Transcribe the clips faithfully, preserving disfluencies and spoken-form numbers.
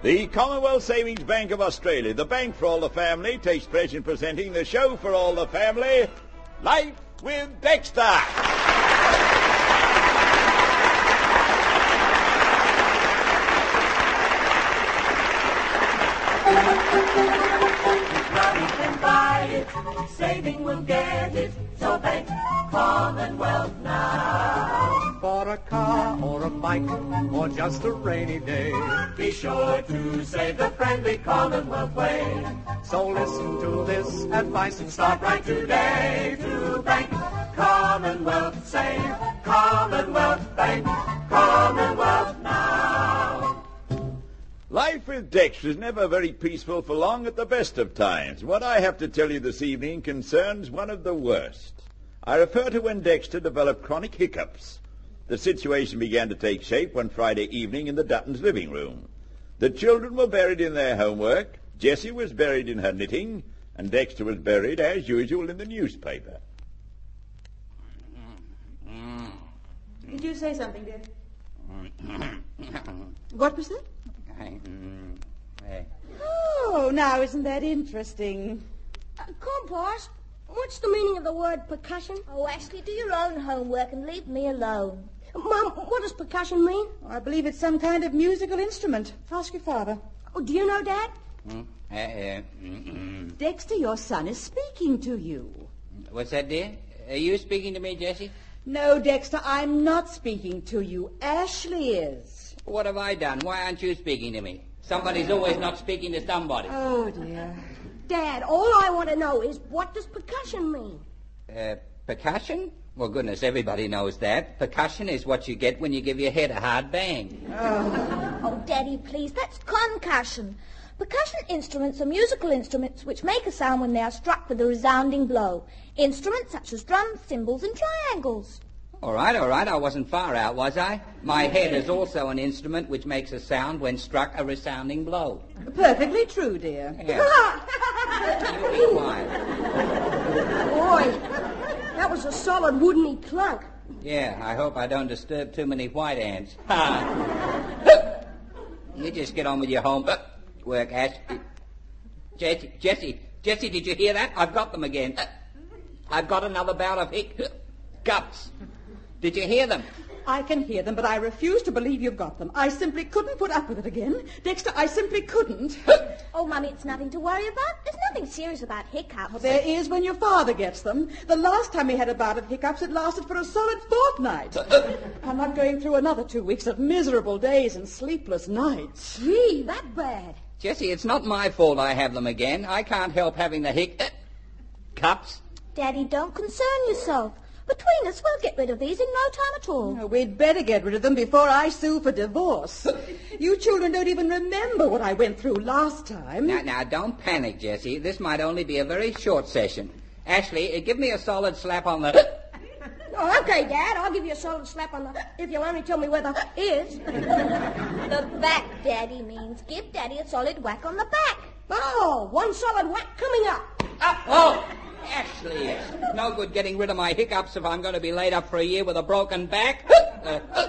The Commonwealth Savings Bank of Australia, the bank for all the family, takes pleasure in presenting the show for all the family, Life with Dexter. Money can buy it, saving will get it, so bank Commonwealth now. For a car or a bike or just a rainy day, Be sure to save the friendly Commonwealth way. so listen to this advice and Start right today to bank Commonwealth. Save Commonwealth Bank, Commonwealth now. Life with Dexter is never very peaceful for long at the best of times. What I have to tell you this evening concerns one of the worst. I refer to when Dexter developed chronic hiccups. The situation began to take shape one Friday evening in the Duttons' living room. The children were buried in their homework, Jessie was buried in her knitting, and Dexter was buried, as usual, in the newspaper. Did you say something, dear? What was that? Oh, now isn't that interesting? Uh, Compost, what's the meaning of the word percussion? Oh, Ashley, do your own homework and leave me alone. Mum, what does percussion mean? Oh, I believe it's some kind of musical instrument. Ask your father. Oh, do you know, Dad? Dexter, your son is speaking to you. What's that, dear? Are you speaking to me, Jessie? No, Dexter, I'm not speaking to you. Ashley is. What have I done? Why aren't you speaking to me? Somebody's always not speaking to somebody. Oh, dear. Dad, all I want to know is what does percussion mean? Uh, percussion? Well, goodness, everybody knows that. Percussion is what you get when you give your head a hard bang. Oh, Daddy, please, that's concussion. Percussion instruments are musical instruments which make a sound when they are struck with a resounding blow. Instruments such as drums, cymbals, and triangles. All right, all right, I wasn't far out, was I? My head is also an instrument which makes a sound when struck a resounding blow. Perfectly true, dear. Yeah. You be quiet. Boy, that was a solid woodeny clunk. Yeah, I hope I don't disturb too many white ants. Ha! You just get on with your homework, Ash. Jessie, Jessie, Jessie, did you hear that? I've got them again. I've got another bout of hiccups. Did you hear them? I can hear them, but I refuse to believe you've got them. I simply couldn't put up with it again. Dexter, I simply couldn't. Oh, Mummy, it's nothing to worry about. There's nothing serious about hiccups. Oh, there is when your father gets them. The last time he had a bout of hiccups, it lasted for a solid fortnight. I'm not going through another two weeks of miserable days and sleepless nights. Gee, that bad. Jessie, it's not my fault I have them again. I can't help having the hiccups. Daddy, don't concern yourself. Between us, we'll get rid of these in no time at all. Oh, we'd better get rid of them before I sue for divorce. You children don't even remember what I went through last time. Now, now, don't panic, Jessie. This might only be a very short session. Ashley, uh, give me a solid slap on the... Oh, okay, Dad, I'll give you a solid slap on the... if you'll only tell me where the is. The back, Daddy means give Daddy a solid whack on the back. Oh, one solid whack coming up. Up, oh! Ashley, it's no good getting rid of my hiccups if I'm going to be laid up for a year with a broken back. Uh, uh,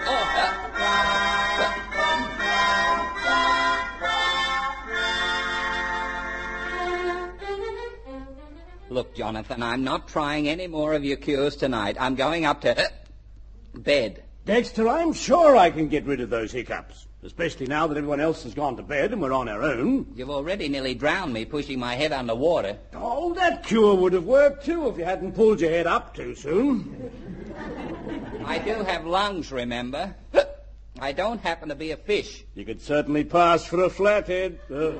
oh, uh. Look, Jonathan, I'm not trying any more of your cures tonight. I'm going up to uh, bed. Dexter, I'm sure I can get rid of those hiccups, especially now that everyone else has gone to bed and we're on our own. You've already nearly drowned me pushing my head under water. Oh, that cure would have worked, too, if you hadn't pulled your head up too soon. I do have lungs, remember? I don't happen to be a fish. You could certainly pass for a flathead. Uh.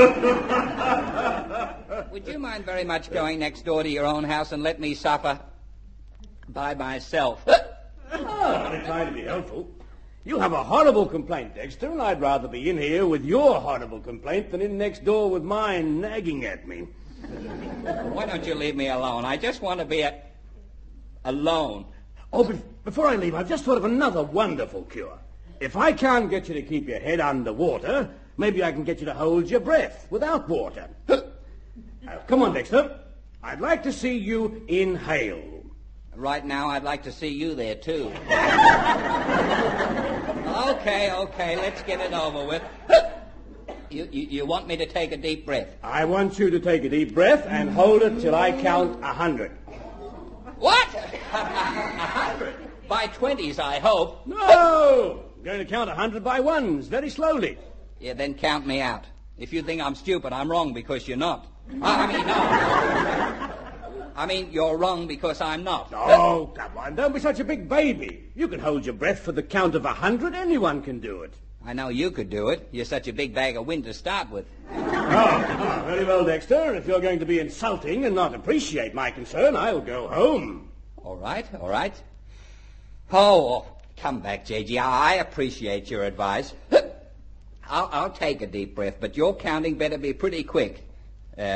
Would you mind very much going next door to your own house and let me suffer by myself? Oh, I'm trying to be helpful. You have a horrible complaint, Dexter, and I'd rather be in here with your horrible complaint than in next door with mine nagging at me. Why don't you leave me alone? I just want to be a... alone. Oh, be- before I leave, I've just thought of another wonderful cure. If I can't get you to keep your head under water, maybe I can get you to hold your breath without water. Now, come on, Dexter. I'd like to see you inhale. Right now, I'd like to see you there, too. Okay, okay, let's get it over with. You, you, you want me to take a deep breath? I want you to take a deep breath and hold it till I count a hundred. What? A hundred? By twenties, I hope. No! I'm going to count a hundred by ones, very slowly. Yeah, then count me out. If you think I'm stupid, I'm wrong because you're not. I mean, no. I mean, you're wrong because I'm not. Oh, come on, don't be such a big baby. You can hold your breath for the count of a hundred. Anyone can do it. I know you could do it. You're such a big bag of wind to start with. Oh, oh, very well, Dexter. If you're going to be insulting and not appreciate my concern, I'll go home. All right, all right. Oh, come back, J G. I appreciate your advice. I'll, I'll take a deep breath, but your counting better be pretty quick. Uh,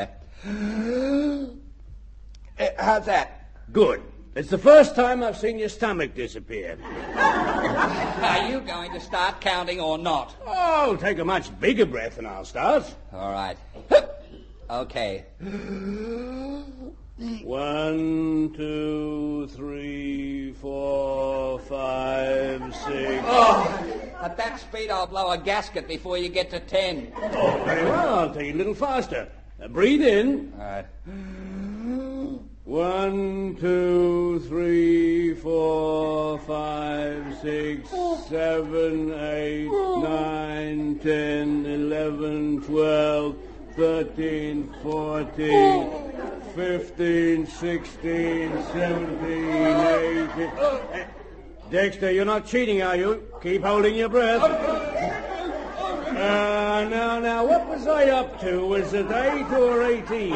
how's that? Good. It's the first time I've seen your stomach disappear. Are you going to start counting or not? Oh, take a much bigger breath and I'll start. All right. Okay. One, two, three, four, five, six. Oh, at that speed I'll blow a gasket before you get to ten. Oh, very well. I'll take it a little faster. Now, breathe in. All right. One, two, three, four, five, six, seven, eight, nine, ten, eleven, twelve, thirteen, fourteen, fifteen, sixteen, seventeen, eighteen. Dexter, you're not cheating, are you? Keep holding your breath. Uh, now, now, what was I up to? Was it eight or eighteen?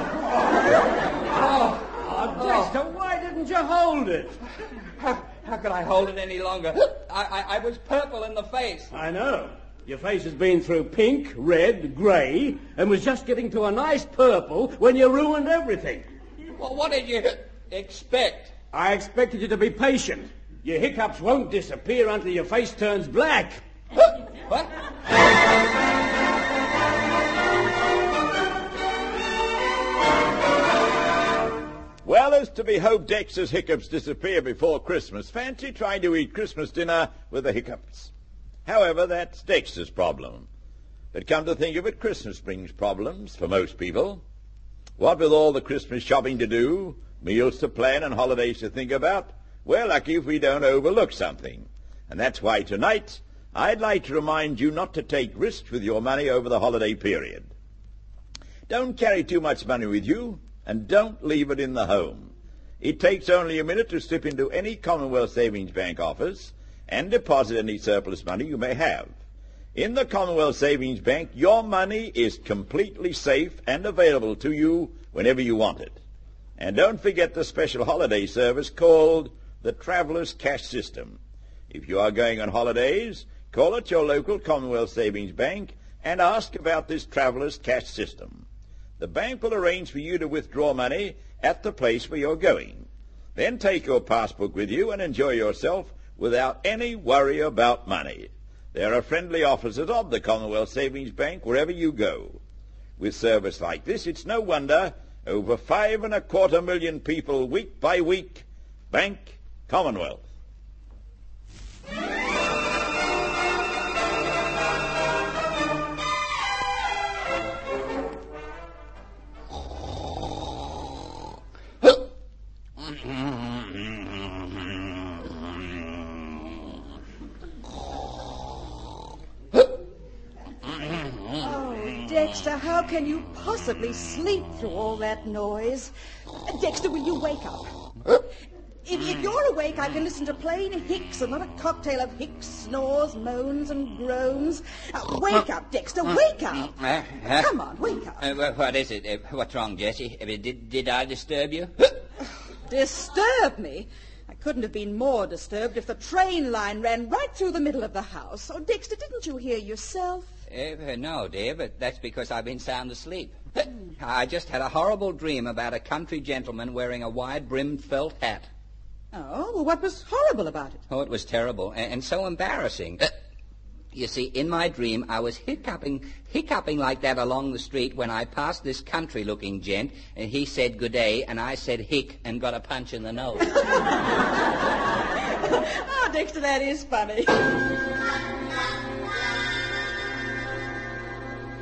Oh, oh, Dexter, why didn't you hold it? How, how could I hold it any longer? I, I, I was purple in the face. I know. Your face has been through pink, red, grey, and was just getting to a nice purple when you ruined everything. Well, what did you expect? I expected you to be patient. Your hiccups won't disappear until your face turns black. What? Well, it's to be hoped Dexter's hiccups disappear before Christmas. Fancy trying to eat Christmas dinner with the hiccups. However, that's Dexter's problem. But come to think of it, Christmas brings problems for most people. What with all the Christmas shopping to do, meals to plan, and holidays to think about, we're lucky if we don't overlook something. And that's why tonight I'd like to remind you not to take risks with your money over the holiday period. Don't carry too much money with you, and don't leave it in the home. It takes only a minute to slip into any Commonwealth Savings Bank office and deposit any surplus money you may have. In the Commonwealth Savings Bank, your money is completely safe and available to you whenever you want it. And don't forget the special holiday service called the Traveller's Cash System. If you are going on holidays, call at your local Commonwealth Savings Bank and ask about this Traveller's Cash System. The bank will arrange for you to withdraw money at the place where you're going. Then take your passbook with you and enjoy yourself without any worry about money. There are friendly officers of the Commonwealth Savings Bank wherever you go. With service like this, it's no wonder over five and a quarter million people week by week bank Commonwealth. Dexter, how can you possibly sleep through all that noise? Dexter, will you wake up? If, if you're awake, I can listen to plain hicks and not a cocktail of hicks, snores, moans, and groans. Uh, wake up, Dexter, wake up. Uh, uh, Come on, wake up. Uh, what is it? Uh, what's wrong, Jessie? Uh, did, did I disturb you? Disturb me? I couldn't have been more disturbed if the train line ran right through the middle of the house. Oh, Dexter, didn't you hear yourself? Uh, no, dear, but that's because I've been sound asleep. I just had a horrible dream about a country gentleman wearing a wide-brimmed felt hat. Oh, well, what was horrible about it? Oh, it was terrible and, and so embarrassing. You see, in my dream, I was hiccuping, hiccuping like that along the street when I passed this country-looking gent, and he said good day, and I said hick and got a punch in the nose. Oh, Dexter, that is funny.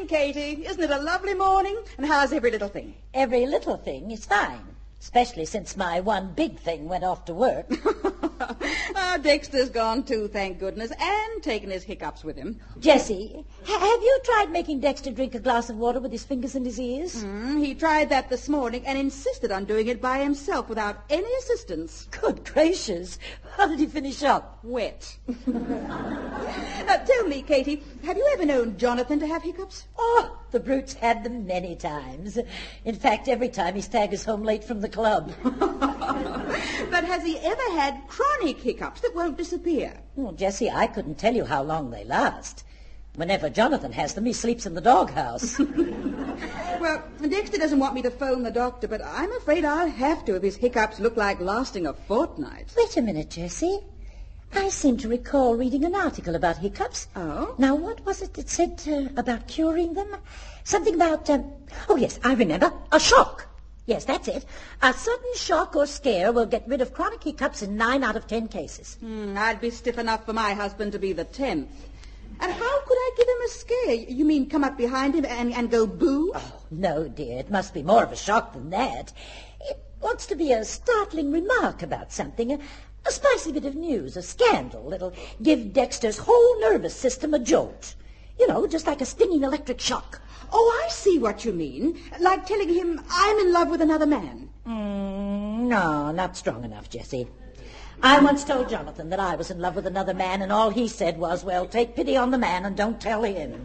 Katie. Isn't it a lovely morning? And how's every little thing? Every little thing is fine, especially since my one big thing went off to work. Oh, Dexter's gone too, thank goodness, and taken his hiccups with him. Jessie, ha- have you tried making Dexter drink a glass of water with his fingers in his ears? Mm, he tried that this morning and insisted on doing it by himself without any assistance. Good gracious. How did he finish up? Wet. Now, tell me, Katie, have you ever known Jonathan to have hiccups? Oh, the brute's had them many times. In fact, every time he staggers home late from the club. But has he ever had chronic hiccups that won't disappear? Well, Jessie, I couldn't tell you how long they last. Whenever Jonathan has them, he sleeps in the doghouse. Well, Dexter doesn't want me to phone the doctor, but I'm afraid I'll have to if his hiccups look like lasting a fortnight. Wait a minute, Jessie. I seem to recall reading an article about hiccups. Oh? Now, what was it that said uh, about curing them? Something about, um, oh, yes, I remember, a shock. Yes, that's it. A sudden shock or scare will get rid of chronic hiccups in nine out of ten cases. Mm, I'd be stiff enough for my husband to be the tenth. And how could I give him a scare? You mean come up behind him and, and go boo? Oh, no, dear. It must be more of a shock than that. It wants to be a startling remark about something, a, a spicy bit of news, a scandal that'll give Dexter's whole nervous system a jolt. You know, just like a stinging electric shock. Oh, I see what you mean. Like telling him I'm in love with another man. Mm, no, not strong enough, Jessie. I once told Jonathan that I was in love with another man, and all he said was, well, take pity on the man and don't tell him.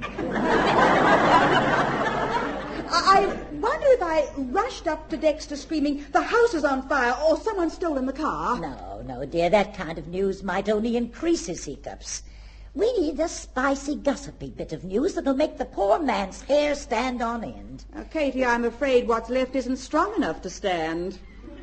I wonder if I rushed up to Dexter screaming, the house is on fire, or someone's stolen the car. No, no, dear, that kind of news might only increase his hiccups. We need a spicy, gossipy bit of news that'll make the poor man's hair stand on end. Uh, Katie, I'm afraid what's left isn't strong enough to stand.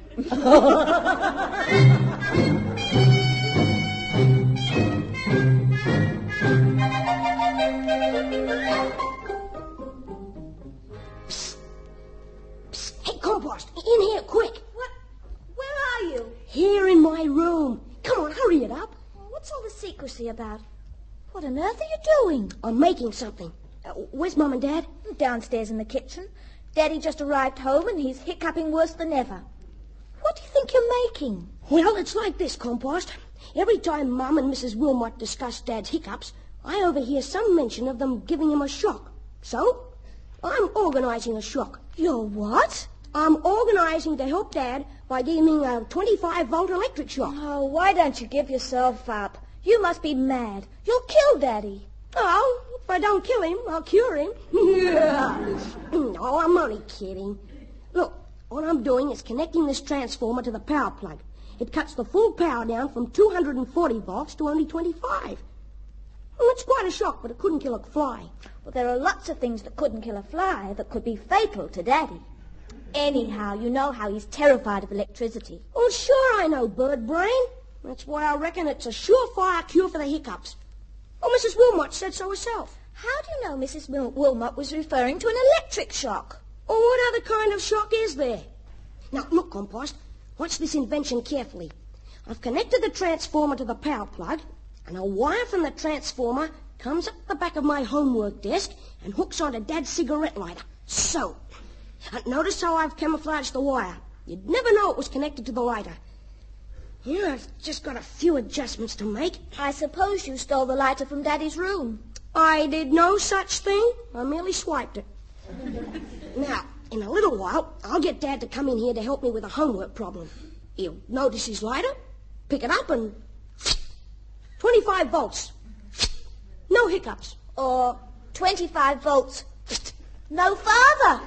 Psst. Psst. Hey, Compost, in here, quick. What? Where are you? Here in my room. Come on, hurry it up. What's all the secrecy about? What on earth are you doing? I'm making something. Uh, where's Mum and Dad? Downstairs in the kitchen. Daddy just arrived home and he's hiccuping worse than ever. What do you think you're making? Well, it's like this, Compost. Every time Mum and Missus Wilmot discuss Dad's hiccups, I overhear some mention of them giving him a shock. So, I'm organising a shock. You're what? I'm organising to help Dad by giving him a twenty-five volt electric shock. Oh, why don't you give yourself up? You must be mad. You'll kill Daddy. Oh, if I don't kill him, I'll cure him. No, I'm only kidding. Look, what I'm doing is connecting this transformer to the power plug. It cuts the full power down from two hundred forty volts to only twenty-five. Well, it's quite a shock, but it couldn't kill a fly. Well, there are lots of things that couldn't kill a fly that could be fatal to Daddy. Anyhow, you know how he's terrified of electricity. Well, sure I know, bird brain. That's why I reckon it's a surefire cure for the hiccups. Oh, Missus Wilmot said so herself. How do you know Missus Wil- Wilmot was referring to an electric shock? Well, what other kind of shock is there? Now, look, Compost, watch this invention carefully. I've connected the transformer to the power plug, and a wire from the transformer comes up the back of my homework desk and hooks onto Dad's cigarette lighter. So, uh, notice how I've camouflaged the wire. You'd never know it was connected to the lighter. Yeah, I've just got a few adjustments to make. I suppose you stole the lighter from Daddy's room. I did no such thing. I merely swiped it. Now, in a little while, I'll get Dad to come in here to help me with a homework problem. He'll notice his lighter, pick it up, and... twenty-five volts. No hiccups. Or twenty-five volts. No farther.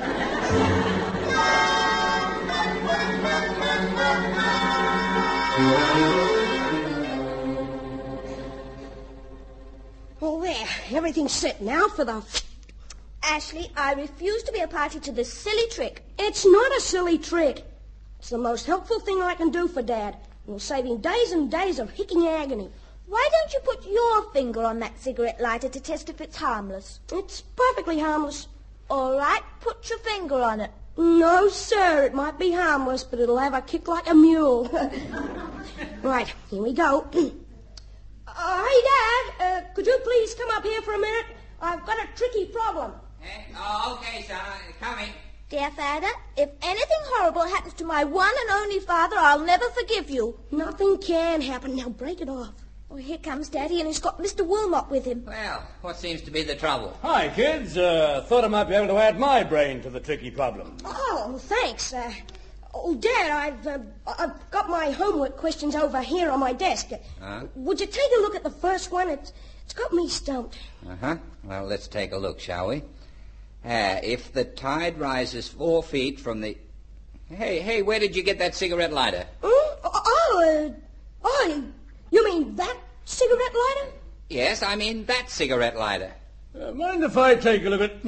Oh, there. Everything's set now for the... Ashley, I refuse to be a party to this silly trick. It's not a silly trick. It's the most helpful thing I can do for Dad. It'll save him days and days of hicking agony. Why don't you put your finger on that cigarette lighter to test if it's harmless? It's perfectly harmless. All right, put your finger on it. No, sir. It might be harmless, but it'll have a kick like a mule. Right, here we go. Uh, hey, Dad, uh, could you please come up here for a minute? I've got a tricky problem. Eh? Oh, okay, son. Coming. Dear Father, if anything horrible happens to my one and only father, I'll never forgive you. Nothing can happen. Now break it off. Oh, here comes Daddy, and he's got Mister Wilmot with him. Well, what seems to be the trouble? Hi, kids. Uh, thought I might be able to add my brain to the tricky problem. Oh, thanks. Uh, oh, Dad, I've uh, I've got my homework questions over here on my desk. Huh? Would you take a look at the first one? It's it's got me stumped. Uh-huh. Well, let's take a look, shall we? Uh, if the tide rises four feet from the... Hey, hey, where did you get that cigarette lighter? Hmm? Oh, uh, oh, you mean that cigarette lighter? Yes, I mean that cigarette lighter. Uh, mind if I take a look at...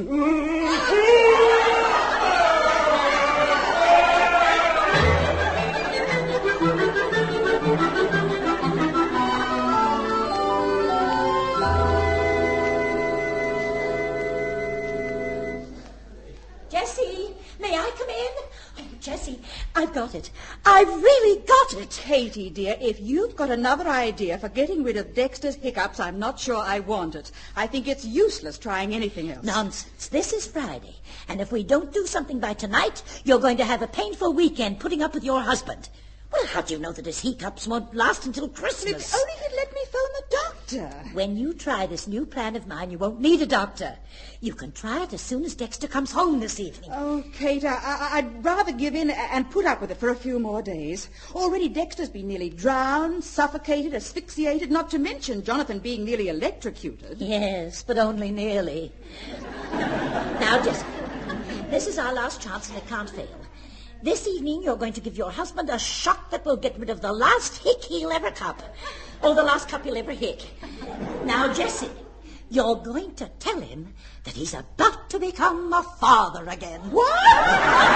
Jessie, may I come in? Oh, Jessie, I've got it. I've really got it. Katie, dear, if you've got another idea for getting rid of Dexter's hiccups, I'm not sure I want it. I think it's useless trying anything else. Nonsense. This is Friday, and if we don't do something by tonight, you're going to have a painful weekend putting up with your husband. Well, how do you know that his hiccups won't last until Christmas? If only he'd let me phone the doctor. When you try this new plan of mine, you won't need a doctor. You can try it as soon as Dexter comes home this evening. Oh, Kate, I, I, I'd rather give in and put up with it for a few more days. Already Dexter's been nearly drowned, suffocated, asphyxiated, not to mention Jonathan being nearly electrocuted. Yes, but only nearly. Now, Jessie, this is our last chance and it can't fail. This evening you're going to give your husband a shock that will get rid of the last hick he'll ever cup. Or the last cup he'll ever hick. Now, Jessie, you're going to tell him that he's about to become a father again. What?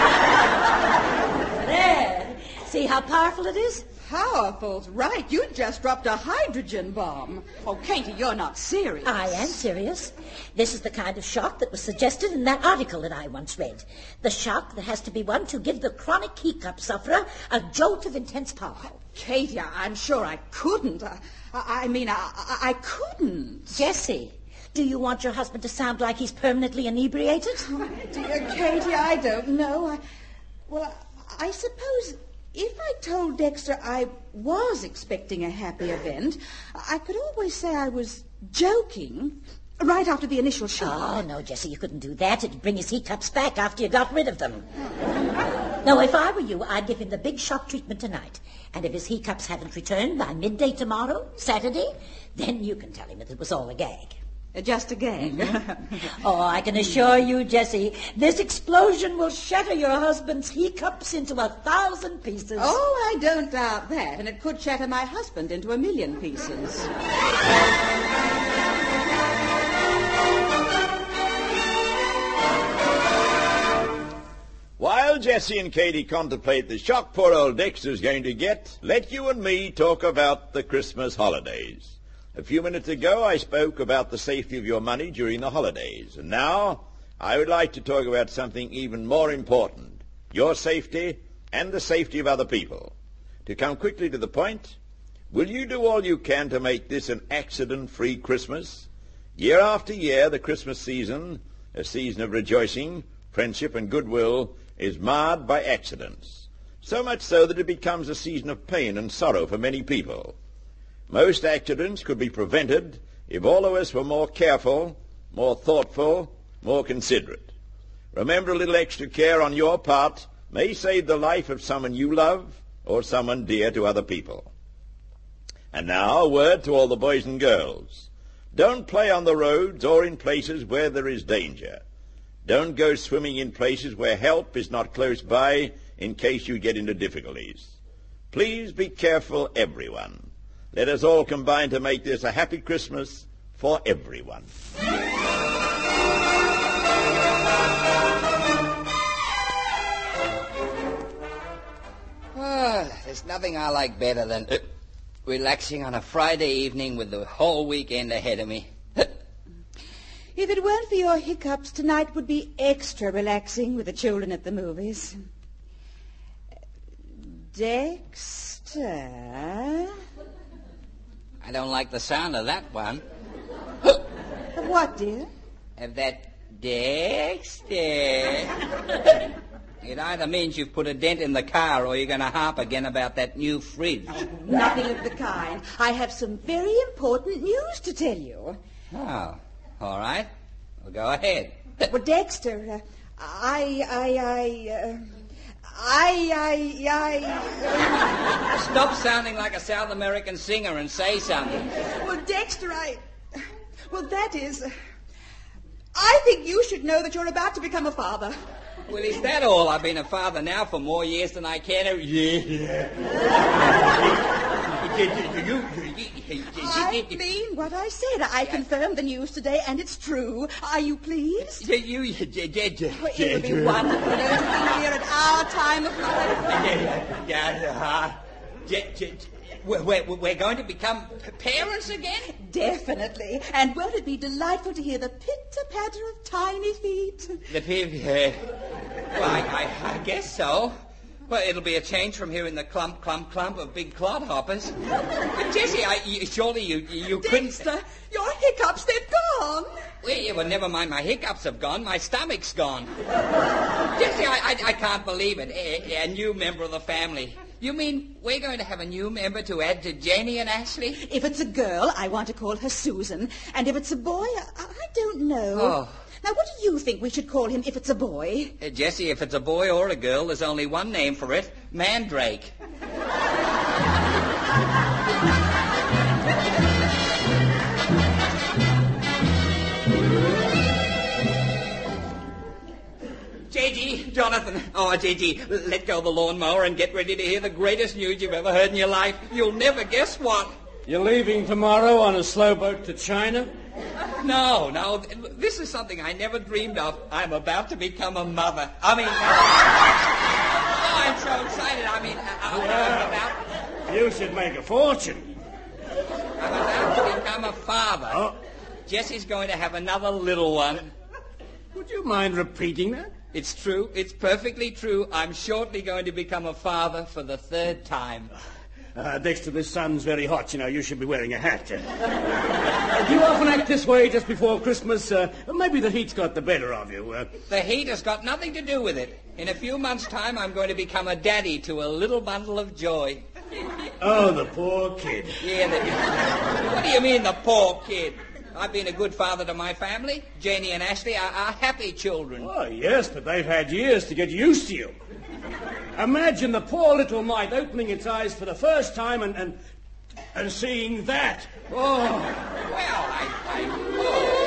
There. See how powerful it is? Powerful's right. You just dropped a hydrogen bomb. Oh, Katie, you're not serious. I am serious. This is the kind of shock that was suggested in that article that I once read. The shock that has to be one to give the chronic hiccup sufferer a jolt of intense power. Katie, I'm sure I couldn't. I, I mean, I, I, I couldn't. Jessie, do you want your husband to sound like he's permanently inebriated? Oh, dear Katie, I don't know. I, well, I, I suppose... if I told Dexter I was expecting a happy event, I could always say I was joking right after the initial shock. Oh, no, Jessie, you couldn't do that. It'd bring his hiccups back after you got rid of them. No, if I were you, I'd give him the big shock treatment tonight. And if his hiccups haven't returned by midday tomorrow, Saturday, then you can tell him that it was all a gag. Just a gag. Oh, I can assure you, Jessie, this explosion will shatter your husband's hiccups into a thousand pieces. Oh, I don't doubt that. And it could shatter my husband into a million pieces. While Jessie and Katie contemplate the shock poor old Dexter's going to get, let you and me talk about the Christmas holidays. A few minutes ago, I spoke about the safety of your money during the holidays. And now, I would like to talk about something even more important, your safety and the safety of other people. To come quickly to the point, will you do all you can to make this an accident-free Christmas? Year after year, the Christmas season, a season of rejoicing, friendship, and goodwill, is marred by accidents. So much so that it becomes a season of pain and sorrow for many people. Most accidents could be prevented if all of us were more careful, more thoughtful, more considerate. Remember, a little extra care on your part may save the life of someone you love or someone dear to other people. And now a word to all the boys and girls. Don't play on the roads or in places where there is danger. Don't go swimming in places where help is not close by in case you get into difficulties. Please be careful, everyone. Let us all combine to make this a happy Christmas for everyone. Oh, there's nothing I like better than uh, relaxing on a Friday evening with the whole weekend ahead of me. If it weren't for your hiccups, tonight would be extra relaxing with the children at the movies. Dexter... I don't like the sound of that one. What, dear? of that Dexter. It either means you've put a dent in the car or you're going to harp again about that new fridge. Nothing of the kind. I have some very important news to tell you. Oh, all right. Well, go ahead. Well, Dexter, uh, I, I, I, uh, I, I, I... Stop sounding like a South American singer and say something. Well, Dexter, I... Well, that is... Uh, I think you should know that you're about to become a father. Well, is that all? I've been a father now for more years than I care to... Yeah. I mean what I said. I confirmed the news today, and it's true. Are you pleased? You... Well, it would be wonderful to be here at our time of life. We're, we're going to become parents again? Definitely. And won't it be delightful to hear the pitter-patter of tiny feet? The pip... Uh, well, I, I, I guess so. Well, it'll be a change from hearing the clump, clump, clump of big clodhoppers. But, Jessie, I, you, surely you, you couldn't... Dexter, your hiccups, they've gone. Well, yeah, well, never mind. My hiccups have gone. My stomach's gone. Jessie, I, I, I can't believe it. A, a new member of the family. You mean we're going to have a new member to add to Janie and Ashley? If it's a girl, I want to call her Susan. And if it's a boy, I, I don't know. Oh. Now, what do you think we should call him if it's a boy? Uh, Jessie, if it's a boy or a girl, there's only one name for it. Mandrake. J G, Jonathan. Oh, J G, let go of the lawnmower and get ready to hear the greatest news you've ever heard in your life. You'll never guess what. You're leaving tomorrow on a slow boat to China? No, no. This is something I never dreamed of. I'm about to become a mother. I mean... oh, I'm so excited. I mean, I'm well, about... You should make a fortune. I'm about to become a father. Oh. Jessie's going to have another little one. Would you mind repeating that? It's true. It's perfectly true. I'm shortly going to become a father for the third time. Uh, Dexter, this sun's very hot. You know, you should be wearing a hat. Uh, do you often act this way just before Christmas? Uh, maybe the heat's got the better of you. Uh, the heat has got nothing to do with it. In a few months' time, I'm going to become a daddy to a little bundle of joy. Oh, the poor kid. Yeah, the... What do you mean, the poor kid? I've been a good father to my family. Janie and Ashley are, are happy children. Oh, yes, but they've had years to get used to you. Imagine the poor little mite opening its eyes for the first time and and, and seeing that. Oh. Well, I... I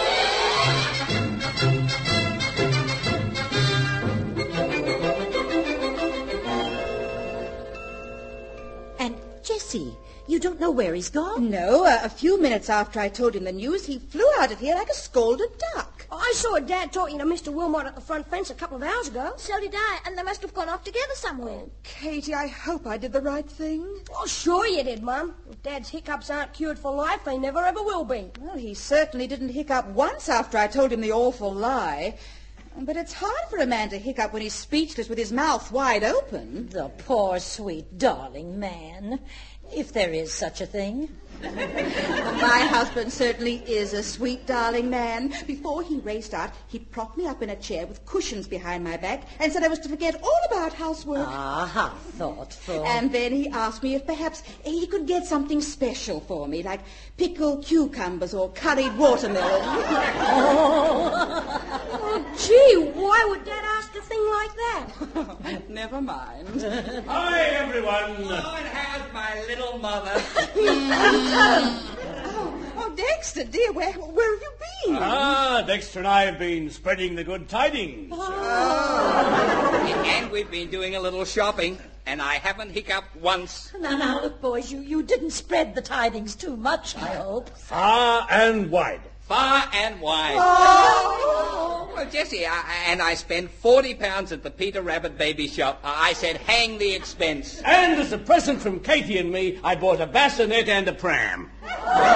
And, Jessie, you don't know where he's gone? No, uh, a few minutes after I told him the news, he flew out of here like a scalded duck. I saw Dad talking to Mister Wilmot at the front fence a couple of hours ago. So did I, and they must have gone off together somewhere. Katie, I hope I did the right thing. Oh, sure you did, Mum. If Dad's hiccups aren't cured for life, they never ever will be. Well, he certainly didn't hiccup once after I told him the awful lie. But it's hard for a man to hiccup when he's speechless with his mouth wide open. The poor, sweet, darling man. If there is such a thing. My husband certainly is a sweet, darling man. Before he raced out, he propped me up in a chair with cushions behind my back and said I was to forget all about housework. Ah, how thoughtful. And then he asked me if perhaps he could get something special for me, like pickled cucumbers or curried watermelon. oh. oh, gee, why would Dad ask a thing like that? Never mind. Hi, everyone. Oh, and how's my little mother? oh, oh, Dexter, dear, where, where have you been? Ah, Dexter and I have been spreading the good tidings. Oh. And we've been doing a little shopping, and I haven't hiccuped once. Now, now, look, boys, you, you didn't spread the tidings too much, I hope. Far and wide. Far and wide. Oh. Well, Jessie, I, and I spent forty pounds at the Peter Rabbit baby shop. I said, hang the expense. And as a present from Katie and me, I bought a bassinet and a pram. And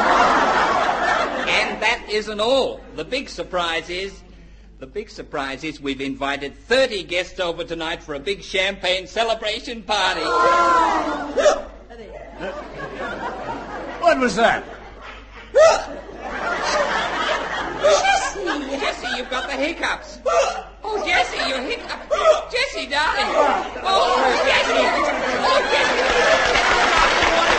that isn't all. The big surprise is, the big surprise is we've invited thirty guests over tonight for a big champagne celebration party. Oh. What was that? Jessie! Jessie, you've got the hiccups. Oh, Jessie, you hiccup. Jessie, darling. Oh, Jessie. Oh, Jessie.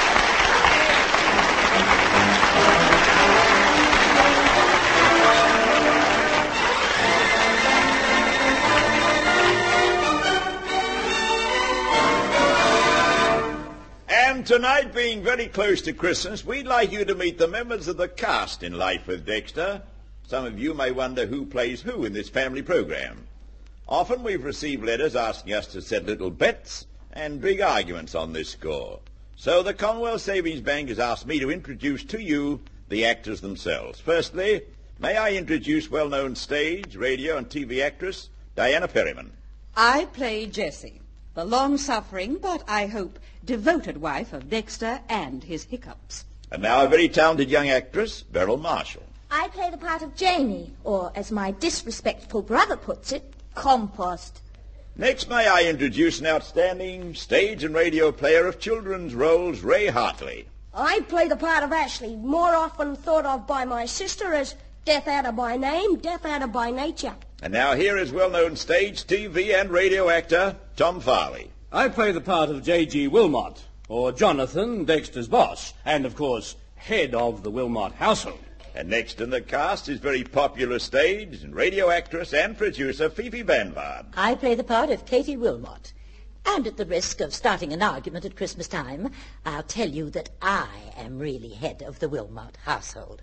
And tonight, being very close to Christmas, we'd like you to meet the members of the cast in Life with Dexter. Some of you may wonder who plays who in this family program. Often we've received letters asking us to set little bets and big arguments on this score. So the Commonwealth Savings Bank has asked me to introduce to you the actors themselves. Firstly, may I introduce well-known stage, radio and T V actress Diana Perryman. I play Jessie, the long-suffering, but I hope devoted wife of Dexter and his hiccups. And now a very talented young actress, Beryl Marshall. I play the part of Janie, or as my disrespectful brother puts it, compost. Next, may I introduce an outstanding stage and radio player of children's roles, Ray Hartley. I play the part of Ashley, more often thought of by my sister as Death Adder by name, Death Adder by nature. And now here is well-known stage, T V and radio actor, Tom Farley. I play the part of J G Wilmot, or Jonathan, Dexter's boss, and, of course, head of the Wilmot household. And next in the cast is very popular stage and radio actress and producer Fifi Banvard. I play the part of Katie Wilmot. And at the risk of starting an argument at Christmas time, I'll tell you that I am really head of the Wilmot household.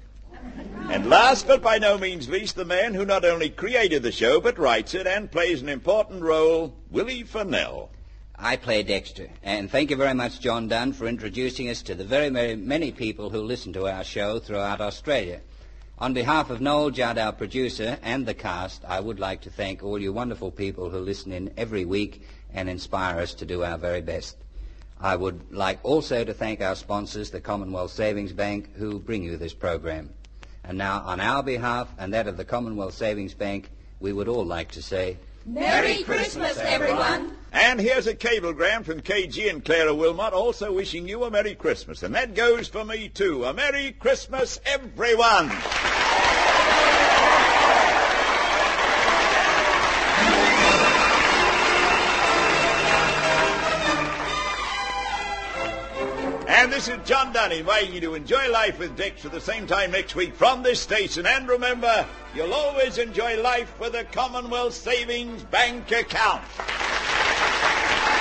And last but by no means least, the man who not only created the show but writes it and plays an important role, Willie Fennell. I play Dexter, and thank you very much, John Dunn, for introducing us to the very, very many people who listen to our show throughout Australia. On behalf of Noel Judd, our producer, and the cast, I would like to thank all you wonderful people who listen in every week and inspire us to do our very best. I would like also to thank our sponsors, the Commonwealth Savings Bank, who bring you this program. And now, on our behalf and that of the Commonwealth Savings Bank, we would all like to say, Merry Christmas, everyone. And here's a cablegram from K G and Clara Wilmot, also wishing you a Merry Christmas. And that goes for me, too. A Merry Christmas, everyone. And this is John Dunn inviting you to enjoy life with Dexter at the same time next week from this station. And remember, you'll always enjoy life with a Commonwealth Savings Bank account.